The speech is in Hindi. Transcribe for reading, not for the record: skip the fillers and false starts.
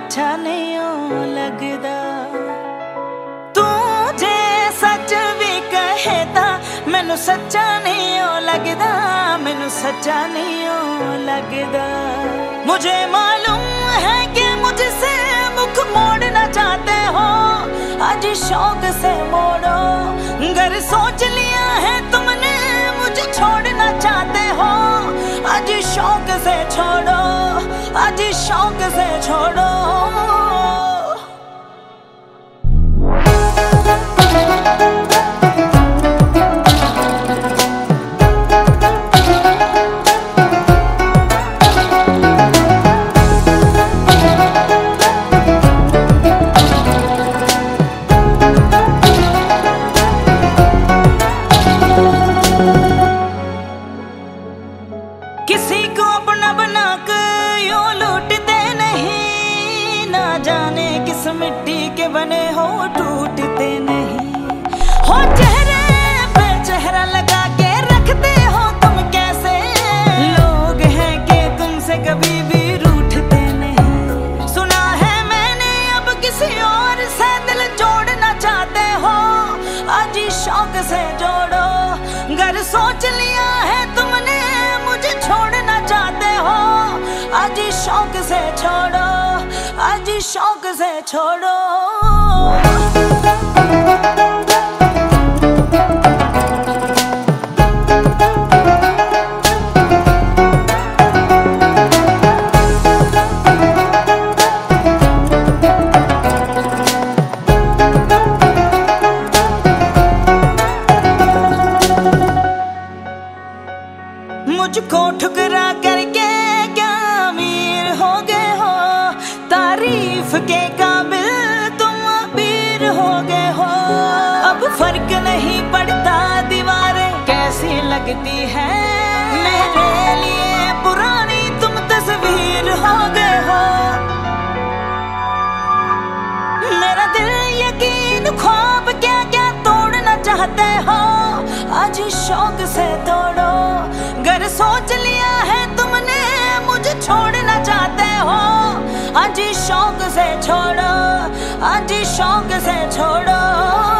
अच्छा नहीं हो लगदा। तू जे सच भी कहता मैनू सच्चा नहीं हो लगदा, मैनू सच्चा नहीं हो लगदा। मुझे मालूम है कि मुझसे मुख मोड़ना चाहते हो, आज शौक से मोड़ो। अगर सोच लिया है तुमने मुझे छोड़ना चाहते हो, आज शौक से छोड़ो, आज शौक से छोड़ो। किसी को अपना बना कर यूं लूटते नहीं, ना जाने किस मिट्टी के बने हो टूटते नहीं। हो चेहरे पे चेहरा लगा के रखते हो तुम, कैसे लोग हैं कि तुमसे कभी भी रूठते नहीं। सुना है मैंने अब किसी और से दिल जोड़ना चाहते हो, आज शौक से जोड़ो। अगर सोच लिया है तुमने मुझे छोड़ना चाहते हो, आज शौक से छोड़ो, आज शौक से छोड़ो। मुझको ठुकरा करके क्या अमीर हो गए हो, तारीफ के काबिल तुम अबीर हो गए हो। अब फर्क नहीं पड़ता दीवारें कैसी लगती है, मेरे लिए पुरानी तुम तस्वीर हो गए हो। मेरा दिल यकीन ख्वाब क्या क्या तोड़ना चाहते हो, आज शौक से तोड़ो। अगर सोच लिया है तुमने मुझे छोड़ना चाहते हो, आज शौक से छोड़ो, आज शौक से छोड़ो।